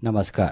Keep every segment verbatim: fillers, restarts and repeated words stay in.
नमस्कार,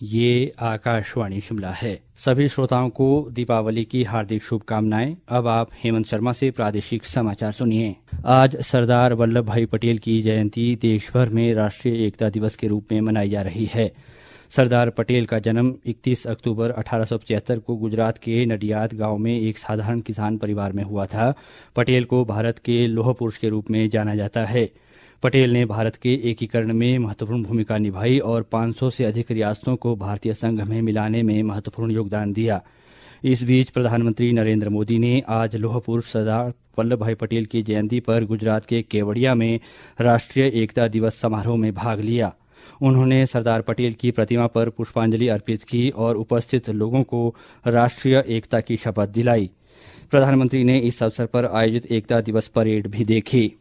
ये आकाशवाणी शिमला है। सभी श्रोताओं को दीपावली की हार्दिक शुभकामनाएं। अब आप हेमंत शर्मा से प्रादेशिक समाचार सुनिए। आज सरदार वल्लभ भाई पटेल की जयंती देश भर में राष्ट्रीय एकता दिवस के रूप में मनाई जा रही है। सरदार पटेल का जन्म इकतीस अक्टूबर अठारह सौ पचहत्तर को गुजरात के नडियाद गांव में एक साधारण किसान परिवार में हुआ था। पटेल को भारत के लौह पुरुष के रूप में जाना जाता है। पटेल ने भारत के एकीकरण में महत्वपूर्ण भूमिका निभाई और पाँच सौ से अधिक रियासतों को भारतीय संघ में मिलाने में महत्वपूर्ण योगदान दिया। इस बीच प्रधानमंत्री नरेंद्र मोदी ने आज लौह पुरुष सरदार वल्लभ भाई पटेल की जयंती पर गुजरात के केवड़िया में राष्ट्रीय एकता दिवस समारोह में भाग लिया। उन्होंने सरदार पटेल की प्रतिमा पर पुष्पांजलि अर्पित की और उपस्थित लोगों को राष्ट्रीय एकता की शपथ दिलाई। प्रधानमंत्री ने इस अवसर पर आयोजित एकता दिवस परेड भी देखी।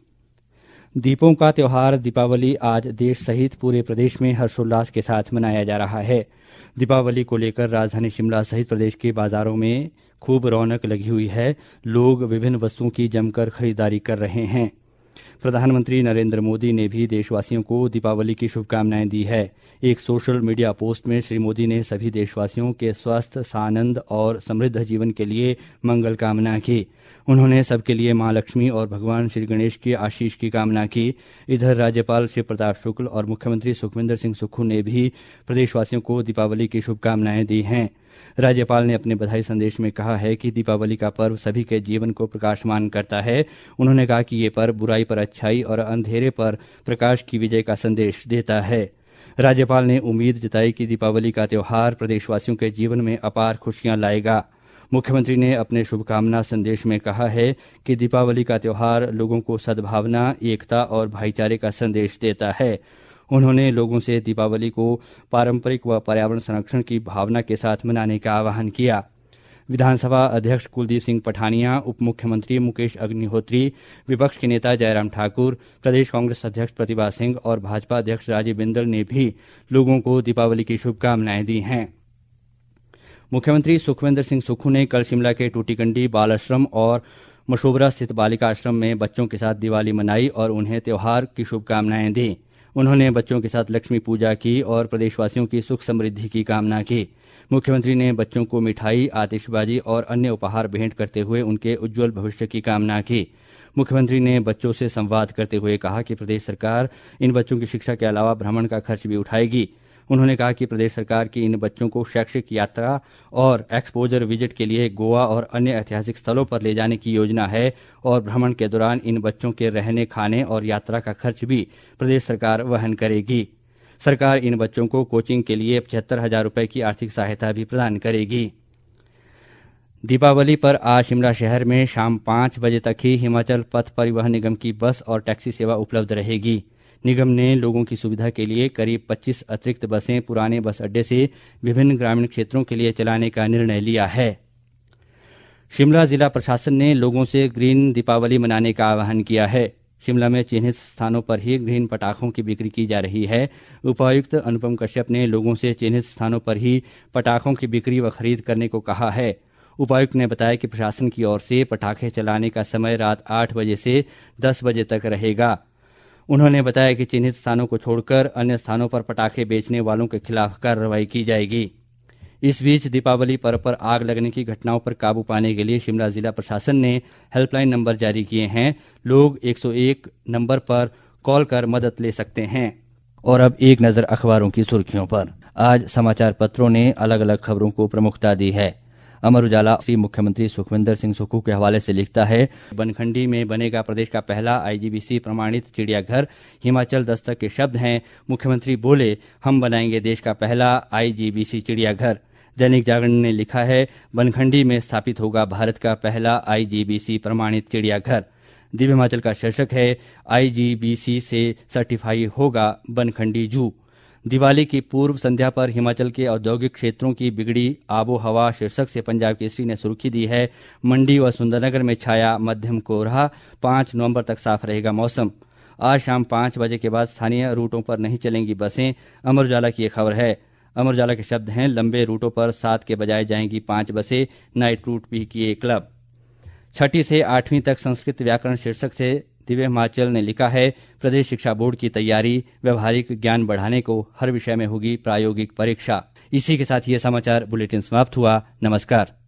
दीपों का त्योहार दीपावली आज देश सहित पूरे प्रदेश में हर्षोल्लास के साथ मनाया जा रहा है। दीपावली को लेकर राजधानी शिमला सहित प्रदेश के बाजारों में खूब रौनक लगी हुई है। लोग विभिन्न वस्तुओं की जमकर खरीदारी कर रहे हैं। प्रधानमंत्री नरेंद्र मोदी ने भी देशवासियों को दीपावली की शुभकामनाएं दी है। एक सोशल मीडिया पोस्ट में श्री मोदी ने सभी देशवासियों के स्वस्थ, सानंद और समृद्ध जीवन के लिए मंगल कामना की। उन्होंने सबके लिए मां लक्ष्मी और भगवान श्री गणेश के आशीष की कामना की। इधर राज्यपाल शिव प्रताप शुक्ल और मुख्यमंत्री सुखविंदर सिंह सुक्खू ने भी प्रदेशवासियों को दीपावली की शुभकामनाएं दी हैं। राज्यपाल ने अपने बधाई संदेश में कहा है कि दीपावली का पर्व सभी के जीवन को प्रकाशमान करता है। उन्होंने कहा कि ये पर्व बुराई पर अच्छाई और अंधेरे पर प्रकाश की विजय का संदेश देता है। राज्यपाल ने उम्मीद जताई कि दीपावली का त्योहार प्रदेशवासियों के जीवन में अपार खुशियां लाएगा। मुख्यमंत्री ने अपने शुभकामना संदेश में कहा है कि दीपावली का त्योहार लोगों को सद्भावना, एकता और भाईचारे का संदेश देता है। उन्होंने लोगों से दीपावली को पारंपरिक व पर्यावरण संरक्षण की भावना के साथ मनाने का आह्वान किया। विधानसभा अध्यक्ष कुलदीप सिंह पठानिया, उप मुख्यमंत्री मुकेश अग्निहोत्री, विपक्ष के नेता जयराम ठाकुर, प्रदेश कांग्रेस अध्यक्ष प्रतिभा सिंह और भाजपा अध्यक्ष राजीव बिंदल ने भी लोगों को दीपावली की शुभकामनाएं दी हैं। मुख्यमंत्री सुखविंदर सिंह सुक्खू ने कल शिमला के टूटीकंडी बाल आश्रम और मशोबरा स्थित बालिका आश्रम में बच्चों के साथ दिवाली मनाई और उन्हें त्योहार की शुभकामनाएं दी। उन्होंने बच्चों के साथ लक्ष्मी पूजा की और प्रदेशवासियों की सुख समृद्धि की कामना की। मुख्यमंत्री ने बच्चों को मिठाई, आतिशबाजी और अन्य उपहार भेंट करते हुए उनके उज्जवल भविष्य की कामना की। मुख्यमंत्री ने बच्चों से संवाद करते हुए कहा कि प्रदेश सरकार इन बच्चों की शिक्षा के अलावा भ्रमण का खर्च भी उठाएगी। उन्होंने कहा कि प्रदेश सरकार की इन बच्चों को शैक्षिक यात्रा और एक्सपोजर विजिट के लिए गोवा और अन्य ऐतिहासिक स्थलों पर ले जाने की योजना है और भ्रमण के दौरान इन बच्चों के रहने, खाने और यात्रा का खर्च भी प्रदेश सरकार वहन करेगी। सरकार इन बच्चों को कोचिंग के लिए पचहत्तर हजार रुपए की आर्थिक सहायता भी प्रदान करेगी। दीपावली पर आज शिमला शहर में शाम पाँच बजे तक ही हिमाचल पथ परिवहन निगम की बस और टैक्सी सेवा उपलब्ध रहेगी। निगम ने लोगों की सुविधा के लिए करीब पच्चीस अतिरिक्त बसें पुराने बस अड्डे से विभिन्न ग्रामीण क्षेत्रों के लिए चलाने का निर्णय लिया है। शिमला जिला प्रशासन ने लोगों से ग्रीन दीपावली मनाने का आह्वान किया है। शिमला में चिन्हित स्थानों पर ही ग्रीन पटाखों की बिक्री की जा रही है। उपायुक्त अनुपम कश्यप ने लोगों से चिन्हित स्थानों पर ही पटाखों की बिक्री व खरीद करने को कहा है। उपायुक्त ने बताया कि प्रशासन की ओर से पटाखे चलाने का समय रात आठ बजे से दस बजे तक रहेगा। उन्होंने बताया कि चिन्हित स्थानों को छोड़कर अन्य स्थानों पर पटाखे बेचने वालों के खिलाफ कार्रवाई की जाएगी। इस बीच दीपावली पर्व पर आग लगने की घटनाओं पर काबू पाने के लिए शिमला जिला प्रशासन ने हेल्पलाइन नंबर जारी किए हैं। लोग एक सौ एक नंबर पर कॉल कर मदद ले सकते हैं। और अब एक नजर अखबारों की सुर्खियों पर। आज समाचार पत्रों ने अलग अलग खबरों को प्रमुखता दी है। अमर उजाला श्री मुख्यमंत्री सुखविंदर सिंह सुक्खू के हवाले से लिखता है, बनखंडी में बनेगा प्रदेश का पहला आईजीबीसी प्रमाणित चिड़ियाघर। हिमाचल दस्तक के शब्द हैं, मुख्यमंत्री बोले हम बनाएंगे देश का पहला आईजीबीसी चिड़ियाघर। दैनिक जागरण ने लिखा है, बनखंडी में स्थापित होगा भारत का पहला आईजीबीसी प्रमाणित चिड़ियाघर। दिव्य हिमाचल का शीर्षक है, आईजीबीसी से सर्टिफाई होगा बनखंडी जू। दिवाली की पूर्व संध्या पर हिमाचल के औद्योगिक क्षेत्रों की बिगड़ी आबो हवा शीर्षक से पंजाब केसरी ने सुर्खी दी है, मंडी व सुंदरनगर में छाया मध्यम कोहरा, पाँच नवंबर तक साफ रहेगा मौसम। आज शाम पाँच बजे के बाद स्थानीय रूटों पर नहीं चलेंगी बसें। अमर उजाला की एक खबर है। अमर उजाला के शब्द हैं, लंबे रूटों पर सात के बजाय जाएंगी पांच बसें, नाइट रूट भी किए क्लब। छठी से आठवीं तक संस्कृत व्याकरण शीर्षक से दिव्य हिमाचल ने लिखा है प्रदेश शिक्षा बोर्ड की तैयारी, व्यवहारिक ज्ञान बढ़ाने को हर विषय में होगी प्रायोगिक परीक्षा। इसी के साथ ये समाचार बुलेटिन समाप्त हुआ। नमस्कार।